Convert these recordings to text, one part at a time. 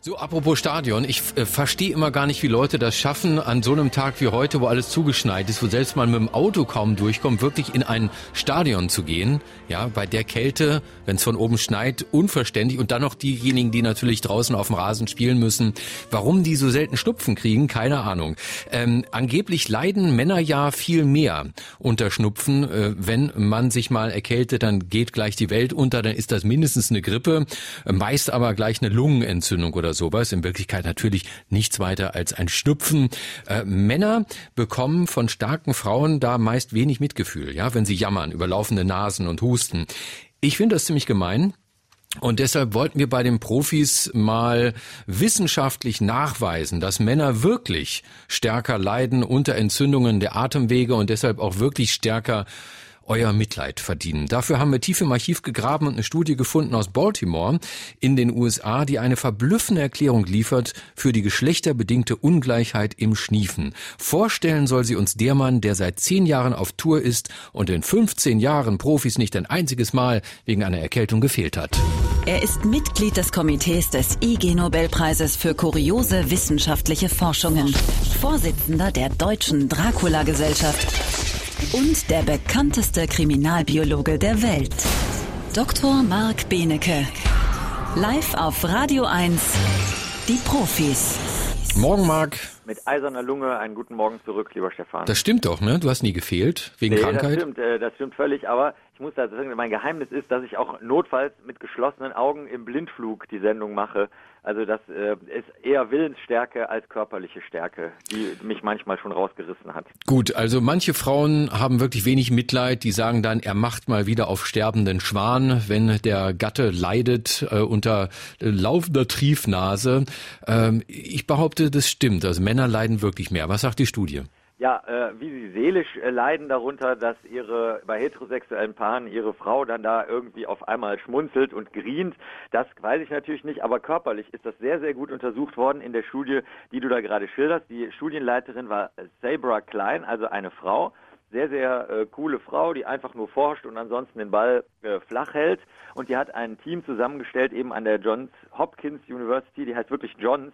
So, apropos Stadion, ich verstehe immer gar nicht, wie Leute das schaffen, an so einem Tag wie heute, wo alles zugeschneit ist, wo selbst man mit dem Auto kaum durchkommt, wirklich in ein Stadion zu gehen. Ja, bei der Kälte, wenn es von oben schneit, unverständlich. Und dann noch diejenigen, die natürlich draußen auf dem Rasen spielen müssen. Warum die so selten Schnupfen kriegen, keine Ahnung. Angeblich leiden Männer ja viel mehr unter Schnupfen. Wenn man sich mal erkältet, dann geht gleich die Welt unter, dann ist das mindestens eine Grippe, meist aber gleich eine Lungenentzündung oder sowas. In Wirklichkeit natürlich nichts weiter als ein Schnupfen. Männer bekommen von starken Frauen da meist wenig Mitgefühl, ja, wenn sie jammern über laufende Nasen und Husten. Ich finde das ziemlich gemein. Und deshalb wollten wir bei den Profis mal wissenschaftlich nachweisen, dass Männer wirklich stärker leiden unter Entzündungen der Atemwege und deshalb auch wirklich stärker euer Mitleid verdienen. Dafür haben wir tief im Archiv gegraben und eine Studie gefunden aus Baltimore in den USA, die eine verblüffende Erklärung liefert für die geschlechterbedingte Ungleichheit im Schniefen. Vorstellen soll sie uns der Mann, der seit 10 Jahren auf Tour ist und in 15 Jahren Profis nicht ein einziges Mal wegen einer Erkältung gefehlt hat. Er ist Mitglied des Komitees des IG-Nobelpreises für kuriose wissenschaftliche Forschungen, Vorsitzender der Deutschen Dracula-Gesellschaft und der bekannteste Kriminalbiologe der Welt. Dr. Marc Benecke. Live auf Radio 1, die Profis. Morgen, Marc. Mit eiserner Lunge einen guten Morgen zurück, lieber Stefan. Das stimmt doch, ne? Du hast nie gefehlt, wegen Krankheit? Das stimmt völlig, aber ich muss da sagen, mein Geheimnis ist, dass ich auch notfalls mit geschlossenen Augen im Blindflug die Sendung mache. Also das ist eher Willensstärke als körperliche Stärke, die mich manchmal schon rausgerissen hat. Gut, also manche Frauen haben wirklich wenig Mitleid, die sagen dann, er macht mal wieder auf sterbenden Schwan, wenn der Gatte leidet unter laufender Triefnase. Ich behaupte, das stimmt, also Männer leiden wirklich mehr. Was sagt die Studie? Ja, wie sie seelisch leiden darunter, dass bei heterosexuellen Paaren ihre Frau dann da irgendwie auf einmal schmunzelt und grient, das weiß ich natürlich nicht, aber körperlich ist das sehr, sehr gut untersucht worden in der Studie, die du da gerade schilderst. Die Studienleiterin war Sabra Klein, also eine Frau, sehr, sehr coole Frau, die einfach nur forscht und ansonsten den Ball flach hält. Und die hat ein Team zusammengestellt, eben an der Johns Hopkins University, die heißt wirklich Johns,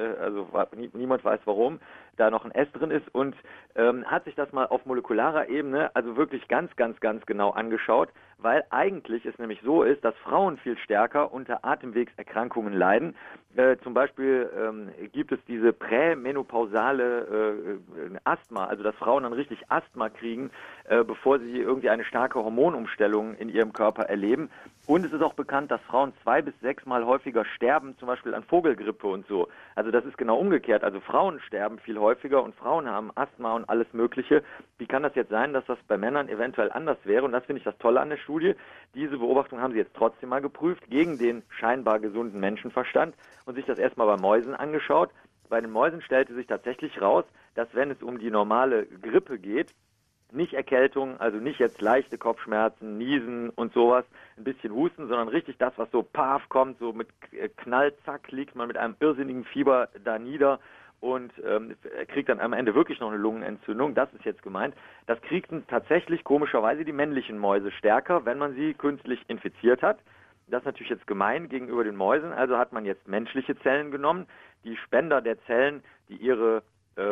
niemand weiß warum, da noch ein S drin ist, und hat sich das mal auf molekularer Ebene, also wirklich ganz, ganz, ganz genau angeschaut, weil eigentlich es nämlich so ist, dass Frauen viel stärker unter Atemwegserkrankungen leiden. Zum Beispiel gibt es diese prämenopausale Asthma, also dass Frauen dann richtig Asthma kriegen, bevor sie irgendwie eine starke Hormonumstellung in ihrem Körper erleben. Und es ist auch bekannt, dass Frauen 2 bis 6 Mal häufiger sterben, zum Beispiel an Vogelgrippe und so. Also das ist genau umgekehrt. Also Frauen sterben viel häufiger und Frauen haben Asthma und alles Mögliche. Wie kann das jetzt sein, dass das bei Männern eventuell anders wäre? Und das finde ich das Tolle an der Studie. Diese Beobachtung haben sie jetzt trotzdem mal geprüft gegen den scheinbar gesunden Menschenverstand und sich das erstmal bei Mäusen angeschaut. Bei den Mäusen stellte sich tatsächlich raus, dass wenn es um die normale Grippe geht, nicht Erkältung, also nicht jetzt leichte Kopfschmerzen, Niesen und sowas, ein bisschen Husten, sondern richtig das, was so paf kommt, so mit Knall, zack, liegt man mit einem irrsinnigen Fieber da nieder und kriegt dann am Ende wirklich noch eine Lungenentzündung. Das ist jetzt gemeint. Das kriegten tatsächlich komischerweise die männlichen Mäuse stärker, wenn man sie künstlich infiziert hat. Das ist natürlich jetzt gemein gegenüber den Mäusen, also hat man jetzt menschliche Zellen genommen. Die Spender der Zellen, die ihre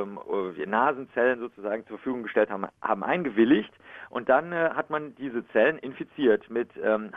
Nasenzellen sozusagen zur Verfügung gestellt haben, haben eingewilligt, und dann hat man diese Zellen infiziert mit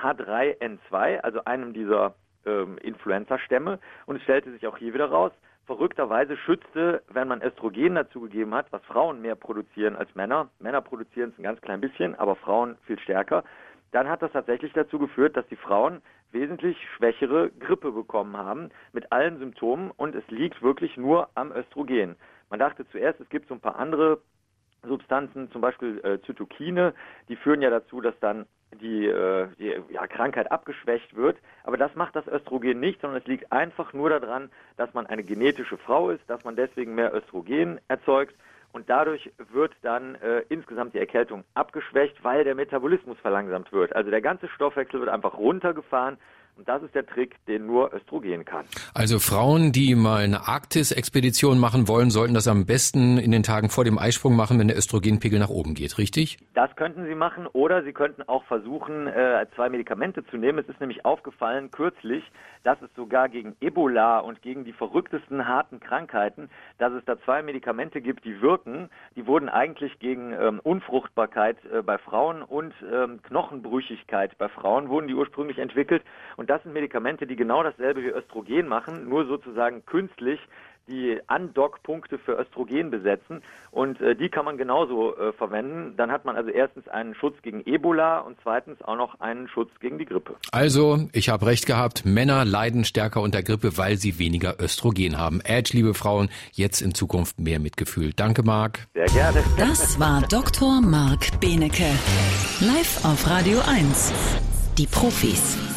H3N2, also einem dieser Influenza-Stämme, und es stellte sich auch hier wieder raus, verrückterweise schützte, wenn man Östrogen dazugegeben hat, was Frauen mehr produzieren als Männer. Männer produzieren es ein ganz klein bisschen, aber Frauen viel stärker. Dann hat das tatsächlich dazu geführt, dass die Frauen wesentlich schwächere Grippe bekommen haben, mit allen Symptomen, und es liegt wirklich nur am Östrogen. Man dachte zuerst, es gibt so ein paar andere Substanzen, zum Beispiel Zytokine, die führen ja dazu, dass dann die Krankheit abgeschwächt wird. Aber das macht das Östrogen nicht, sondern es liegt einfach nur daran, dass man eine genetische Frau ist, dass man deswegen mehr Östrogen erzeugt. Und dadurch wird dann insgesamt die Erkältung abgeschwächt, weil der Metabolismus verlangsamt wird. Also der ganze Stoffwechsel wird einfach runtergefahren. Und das ist der Trick, den nur Östrogen kann. Also Frauen, die mal eine Arktis-Expedition machen wollen, sollten das am besten in den Tagen vor dem Eisprung machen, wenn der Östrogenpegel nach oben geht, richtig? Das könnten Sie machen, oder Sie könnten auch versuchen, 2 Medikamente zu nehmen. Es ist nämlich aufgefallen kürzlich, dass es sogar gegen Ebola und gegen die verrücktesten harten Krankheiten, dass es da 2 Medikamente gibt, die wirken. Die wurden eigentlich gegen Unfruchtbarkeit bei Frauen und Knochenbrüchigkeit bei Frauen wurden die ursprünglich entwickelt. Und das sind Medikamente, die genau dasselbe wie Östrogen machen, nur sozusagen künstlich die Andockpunkte für Östrogen besetzen, und die kann man genauso verwenden. Dann hat man also erstens einen Schutz gegen Ebola und zweitens auch noch einen Schutz gegen die Grippe. Also, ich habe recht gehabt, Männer leiden stärker unter Grippe, weil sie weniger Östrogen haben. Liebe Frauen, jetzt in Zukunft mehr Mitgefühl. Danke, Marc. Sehr gerne. Das war Dr. Marc Benecke. Live auf Radio 1. Die Profis.